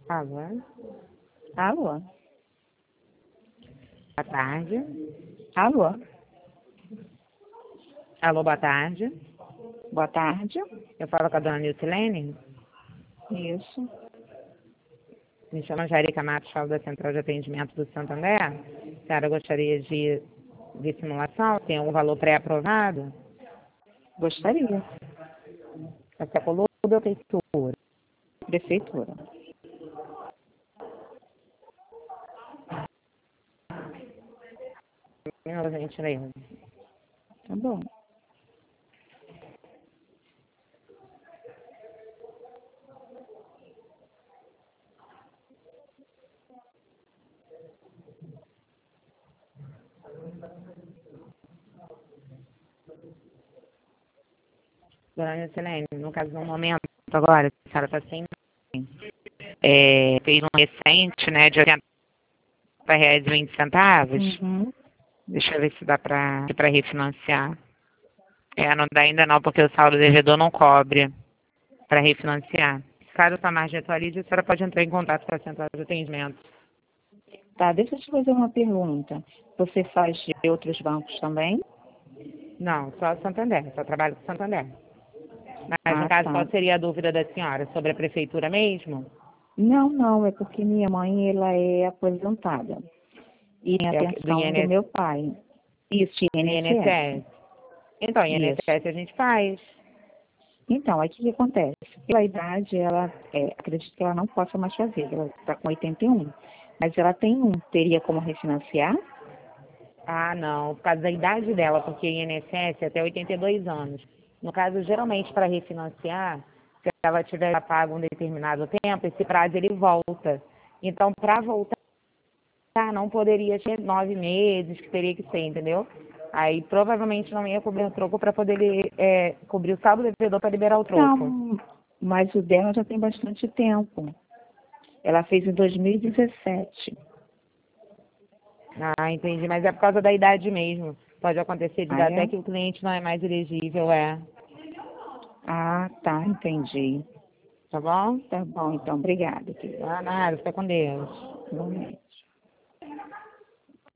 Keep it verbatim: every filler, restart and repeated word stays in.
Alô? Alô? Boa tarde. Alô? Alô, boa tarde. Boa tarde. Eu falo com a dona Nilcilene. Isso. Me chamo Jarica Matos, falo da Central de Atendimento do Santander. A senhora gostaria de, de simulação? Tem um valor pré-aprovado? Gostaria. Essa coluna ou prefeitura? Prefeitura. Não, gente, lembra. Tá bom. Dona Nilcilene, no caso, no momento agora, a senhora está sem é, fez um recente, né, de oitenta reais e vinte centavos. Uhum. Deixa eu ver se dá para para refinanciar. É, não dá ainda não, porque o saldo devedor não cobre para refinanciar. Caso a margem atualize, a senhora pode entrar em contato com a central de atendimento. Tá, deixa eu te fazer uma pergunta. Você faz de outros bancos também? Não, só Santander, só trabalho com Santander. Mas, no Ah, caso, tá. qual seria a dúvida da senhora? Sobre a prefeitura mesmo? Não, não, é porque minha mãe, ela é aposentada. E tem a É o que- do pensão do INS, meu pai. Isso, do I N S S. I N S S? Então, Isso. I N S S a gente faz. Então, aí o que, que acontece? Pela idade, ela, é, acredito que ela não possa mais fazer, ela está com oitenta e um. Mas ela tem um, teria como refinanciar? Ah, não, por causa da idade dela, porque I N S S é até oitenta e dois anos. No caso, geralmente, para refinanciar, se ela tiver pago um determinado tempo, esse prazo ele volta. Então, para voltar, não poderia ser nove meses, que teria que ser, entendeu? Aí, provavelmente, não ia cobrir o troco para poder é, cobrir o saldo devedor para liberar o troco. Não, mas o dela já tem bastante tempo. Ela fez em dois mil e dezessete. Ah, entendi, mas é por causa da idade mesmo. Pode acontecer de Ah, dar até é? que o cliente não é mais elegível, é. Ah, tá, entendi. Tá bom? Tá bom, então, obrigada, querida. Ah, nada, fica com Deus. Igualmente.